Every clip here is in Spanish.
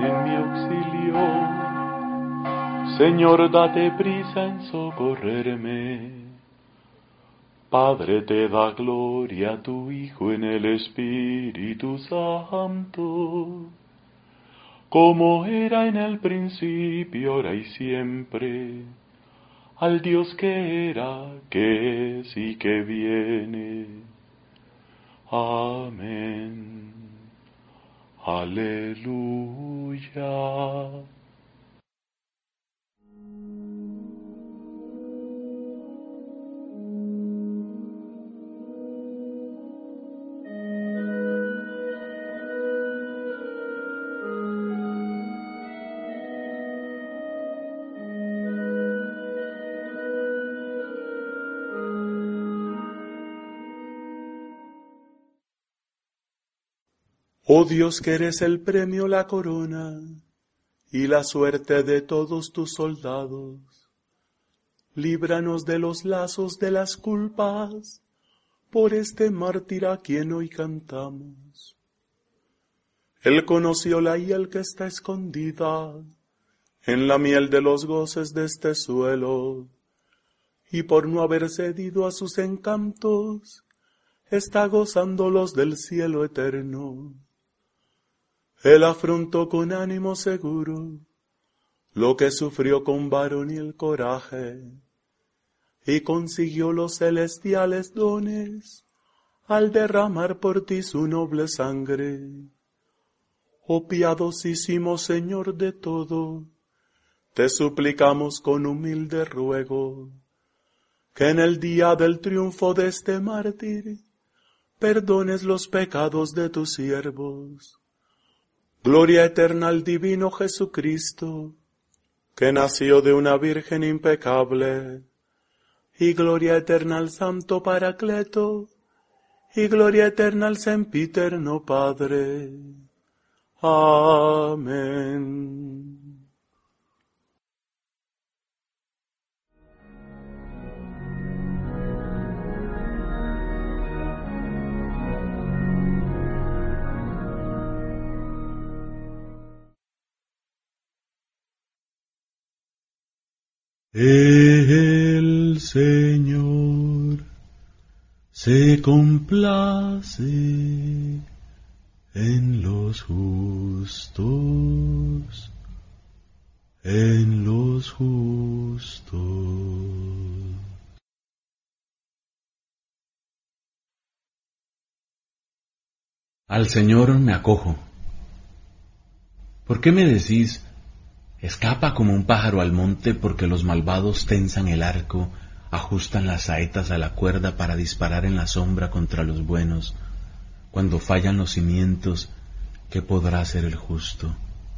en mi auxilio. Señor, date prisa en socorrerme. Padre, te da gloria a tu Hijo en el Espíritu Santo, como era en el principio, ahora y siempre, al Dios que era, que es y que viene. Amén. Aleluya. Oh Dios, que eres el premio, la corona y la suerte de todos tus soldados, líbranos de los lazos de las culpas, por este mártir a quien hoy cantamos. Él conoció la hiel que está escondida en la miel de los goces de este suelo, y por no haber cedido a sus encantos, está gozando los del cielo eterno. Él afrontó con ánimo seguro lo que sufrió con varonil coraje, y consiguió los celestiales dones al derramar por ti su noble sangre. Oh piadosísimo Señor de todo, te suplicamos con humilde ruego, que en el día del triunfo de este mártir, perdones los pecados de tus siervos. Gloria eterna al divino Jesucristo, que nació de una virgen impecable, y gloria eterna al Santo Paracleto, y gloria eterna al sempiterno Padre. Amén. El Señor se complace en los justos, en los justos. Al Señor me acojo. ¿Por qué me decís, escapa como un pájaro al monte, porque los malvados tensan el arco, ajustan las saetas a la cuerda para disparar en la sombra contra los buenos? Cuando fallan los cimientos, ¿qué podrá hacer el justo?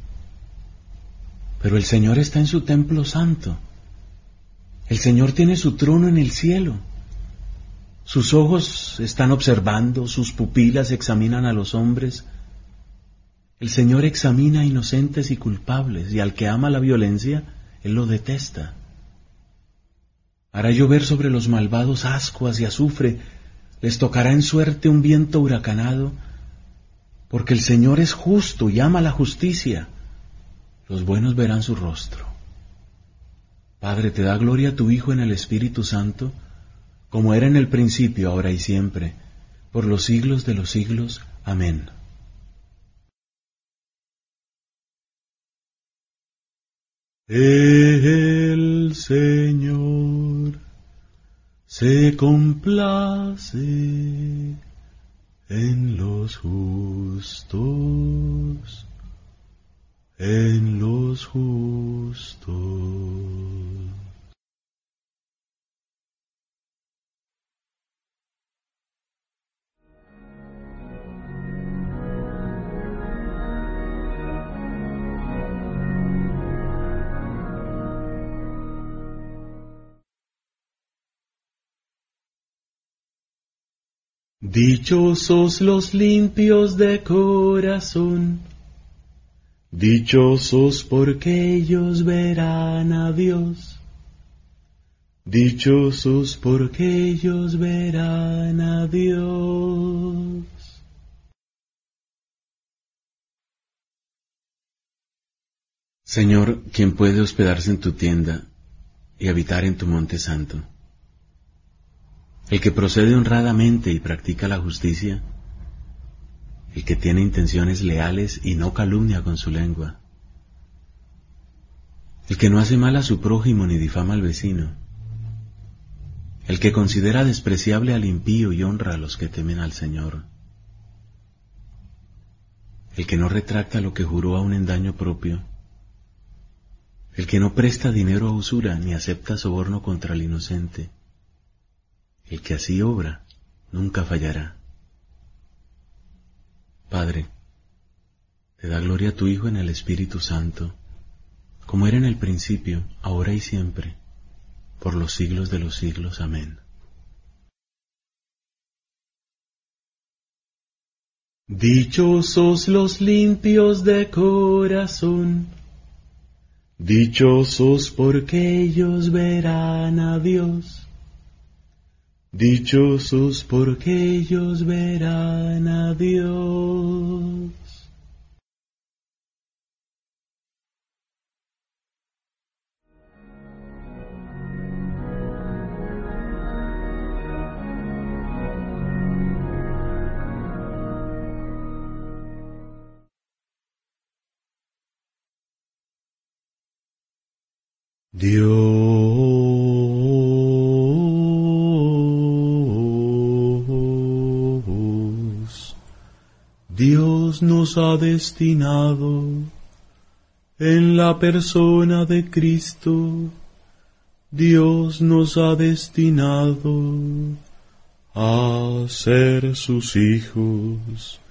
Pero el Señor está en su templo santo. El Señor tiene su trono en el cielo. Sus ojos están observando, sus pupilas examinan a los hombres. El Señor examina a inocentes y culpables, y al que ama la violencia, Él lo detesta. Hará llover sobre los malvados ascuas y azufre, les tocará en suerte un viento huracanado, porque el Señor es justo y ama la justicia. Los buenos verán su rostro. Padre, te da gloria a tu Hijo en el Espíritu Santo, como era en el principio, ahora y siempre, por los siglos de los siglos. Amén. El Señor se complace en los justos, en los justos. Dichosos los limpios de corazón, dichosos porque ellos verán a Dios, dichosos porque ellos verán a Dios. Señor, ¿quién puede hospedarse en tu tienda y habitar en tu monte santo? El que procede honradamente y practica la justicia, el que tiene intenciones leales y no calumnia con su lengua, el que no hace mal a su prójimo ni difama al vecino, el que considera despreciable al impío y honra a los que temen al Señor, el que no retracta lo que juró aun en daño propio, el que no presta dinero a usura ni acepta soborno contra el inocente, el que así obra nunca fallará. Padre, te da gloria a tu Hijo en el Espíritu Santo, como era en el principio, ahora y siempre, por los siglos de los siglos. Amén. Dichosos los limpios de corazón, dichosos porque ellos verán a Dios. Dichosos porque ellos verán a Dios. Dios nos ha destinado en la persona de Cristo. Dios nos ha destinado a ser sus hijos.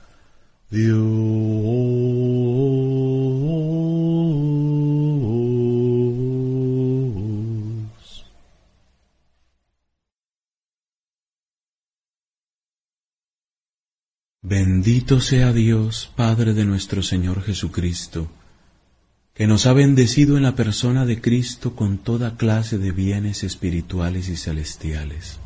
Bendito sea Dios, Padre de nuestro Señor Jesucristo, que nos ha bendecido en la persona de Cristo con toda clase de bienes espirituales y celestiales.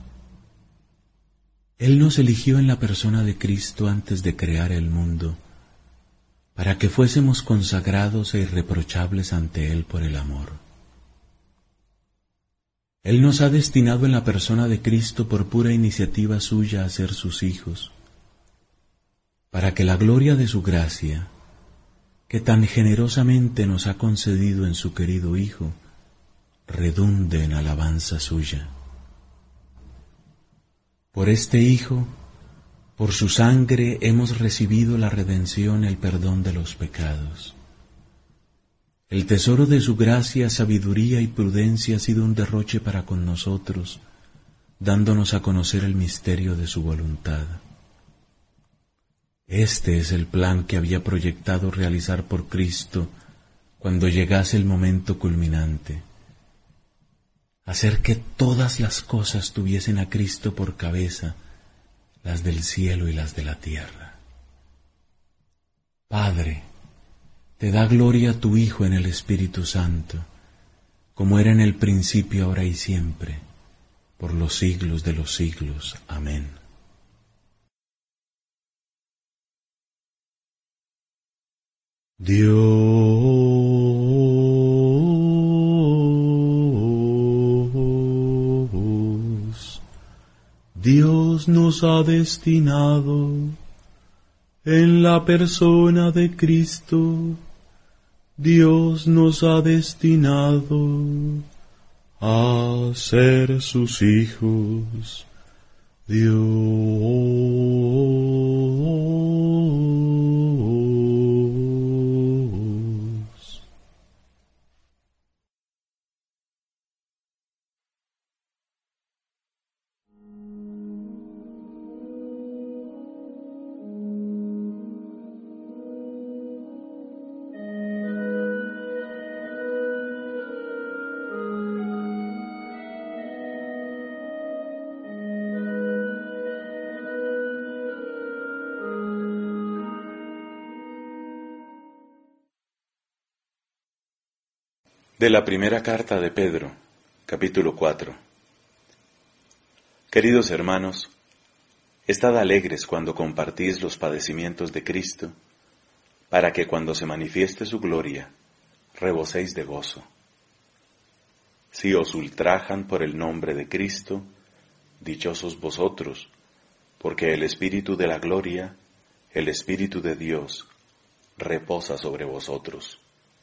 Él nos eligió en la persona de Cristo antes de crear el mundo, para que fuésemos consagrados e irreprochables ante Él por el amor. Él nos ha destinado en la persona de Cristo por pura iniciativa suya a ser sus hijos, para que la gloria de su gracia, que tan generosamente nos ha concedido en su querido Hijo, redunde en alabanza suya. Por este Hijo, por su sangre hemos recibido la redención, el perdón de los pecados. El tesoro de su gracia, sabiduría y prudencia ha sido un derroche para con nosotros, dándonos a conocer el misterio de su voluntad. Este es el plan que había proyectado realizar por Cristo cuando llegase el momento culminante: hacer que todas las cosas tuviesen a Cristo por cabeza, las del cielo y las de la tierra. Padre, te da gloria a tu Hijo en el Espíritu Santo, como era en el principio, ahora y siempre, por los siglos de los siglos. Amén. Dios nos ha destinado en la persona de Cristo. Dios nos ha destinado a ser sus hijos. De la primera carta de Pedro, capítulo 4. Queridos hermanos, estad alegres cuando compartís los padecimientos de Cristo, para que cuando se manifieste su gloria, reboséis de gozo. Si os ultrajan por el nombre de Cristo, dichosos vosotros, porque el Espíritu de la gloria, el Espíritu de Dios, reposa sobre vosotros.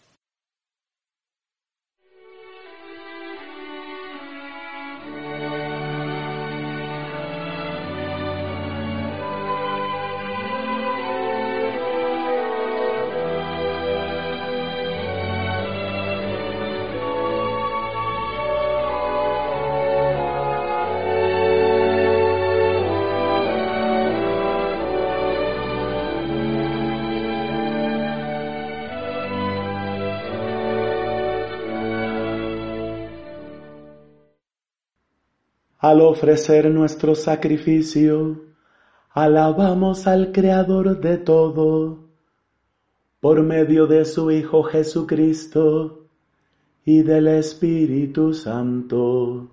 Al ofrecer nuestro sacrificio, alabamos al Creador de todo, por medio de su Hijo Jesucristo y del Espíritu Santo.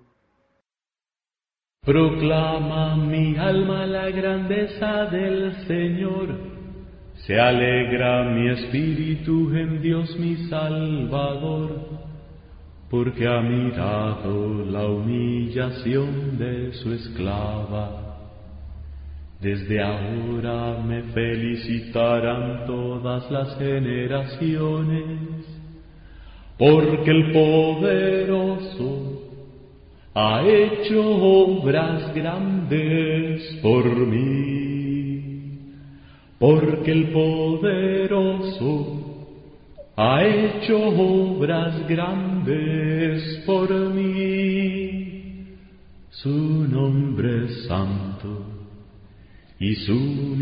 Proclama mi alma la grandeza del Señor, se alegra mi espíritu en Dios mi Salvador, porque ha mirado la humillación de su esclava. Desde ahora me felicitarán todas las generaciones, porque el poderoso ha hecho obras grandes por mí, porque el poderoso ha hecho obras grandes por mí. Su nombre es santo y su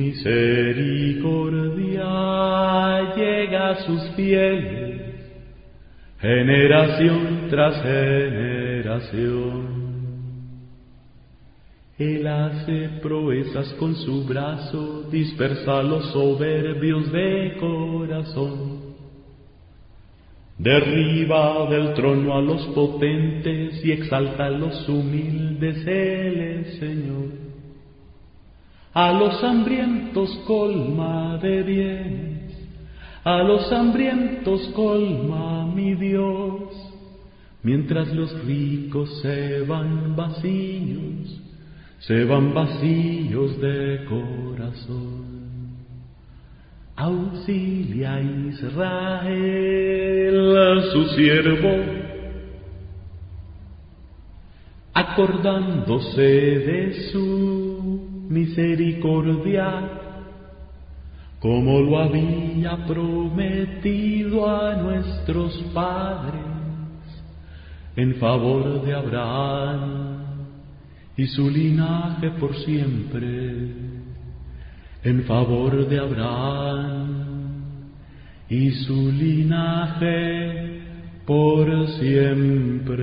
misericordia llega a sus fieles, generación tras generación. Él hace proezas con su brazo, dispersa a los soberbios de corazón. Derriba del trono a los potentes y exalta a los humildes, Él es Señor. A los hambrientos colma de bienes, a los hambrientos colma mi Dios, mientras los ricos se van vacíos de corazón. Auxilia a Israel, su siervo, acordándose de su misericordia, como lo había prometido a nuestros padres, en favor de Abraham y su linaje por siempre. En favor de Abraham y su linaje por siempre.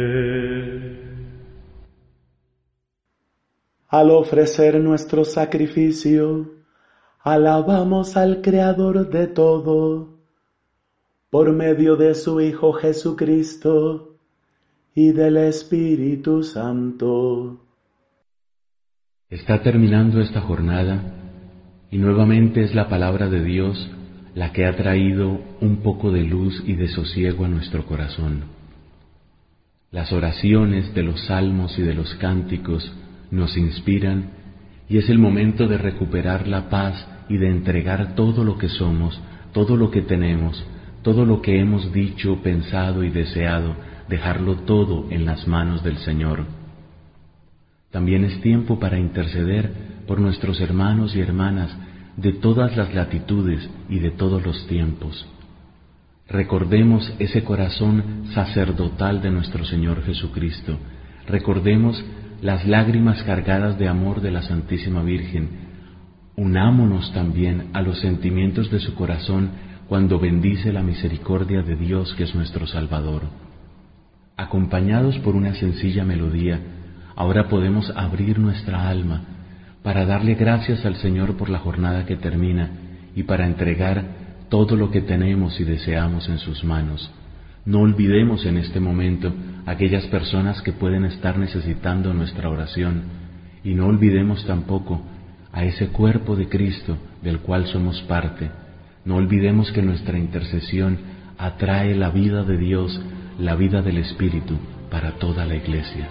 Al ofrecer nuestro sacrificio, alabamos al Creador de todo, por medio de su Hijo Jesucristo y del Espíritu Santo. Está terminando esta jornada y nuevamente es la palabra de Dios la que ha traído un poco de luz y de sosiego a nuestro corazón. Las oraciones de los salmos y de los cánticos nos inspiran y es el momento de recuperar la paz y de entregar todo lo que somos, todo lo que tenemos, todo lo que hemos dicho, pensado y deseado, dejarlo todo en las manos del Señor. También es tiempo para interceder por nuestros hermanos y hermanas de todas las latitudes y de todos los tiempos. Recordemos ese corazón sacerdotal de nuestro Señor Jesucristo. Recordemos las lágrimas cargadas de amor de la Santísima Virgen. Unámonos también a los sentimientos de su corazón cuando bendice la misericordia de Dios que es nuestro Salvador. Acompañados por una sencilla melodía, ahora podemos abrir nuestra alma para darle gracias al Señor por la jornada que termina y para entregar todo lo que tenemos y deseamos en sus manos. No olvidemos en este momento aquellas personas que pueden estar necesitando nuestra oración y no olvidemos tampoco a ese cuerpo de Cristo del cual somos parte. No olvidemos que nuestra intercesión atrae la vida de Dios, la vida del Espíritu para toda la Iglesia.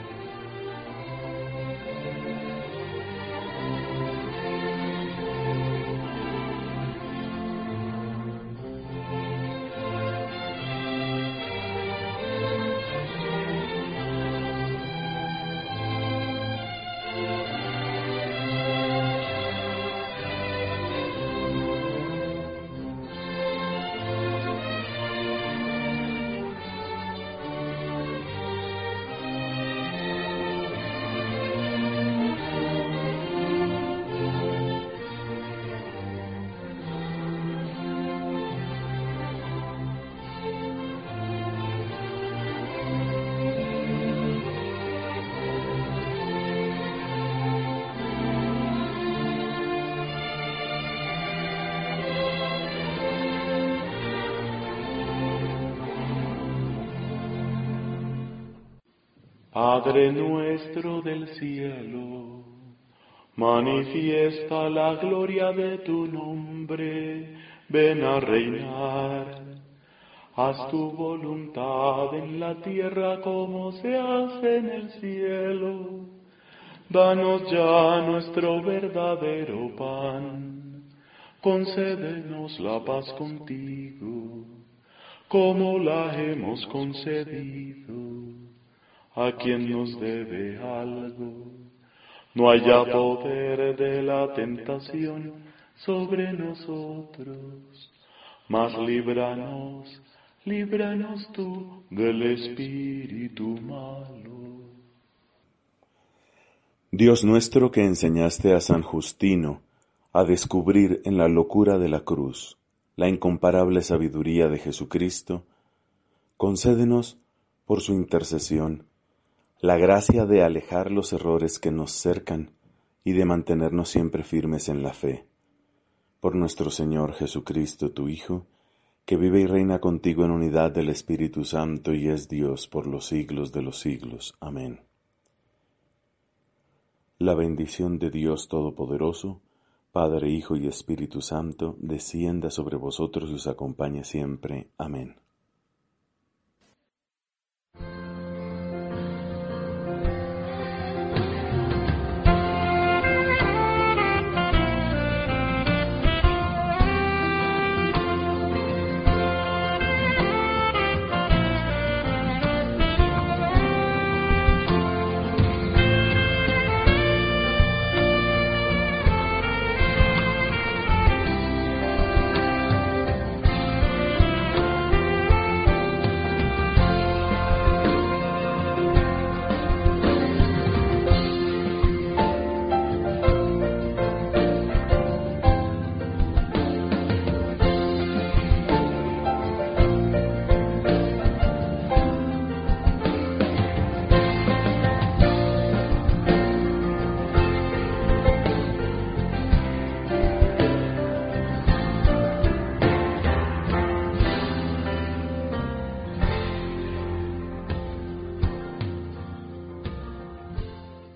Padre nuestro del cielo, manifiesta la gloria de tu nombre, ven a reinar. Haz tu voluntad en la tierra como se hace en el cielo. Danos ya nuestro verdadero pan, concédenos la paz contigo, como la hemos concedido a quien nos debe algo. No haya poder de la tentación sobre nosotros, mas líbranos tú del espíritu malo. Dios nuestro, que enseñaste a San Justino a descubrir en la locura de la cruz la incomparable sabiduría de Jesucristo, concédenos, por su intercesión, la gracia de alejar los errores que nos cercan y de mantenernos siempre firmes en la fe. Por nuestro Señor Jesucristo, tu Hijo, que vive y reina contigo en unidad del Espíritu Santo y es Dios por los siglos de los siglos. Amén. La bendición de Dios Todopoderoso, Padre, Hijo y Espíritu Santo, descienda sobre vosotros y os acompañe siempre. Amén.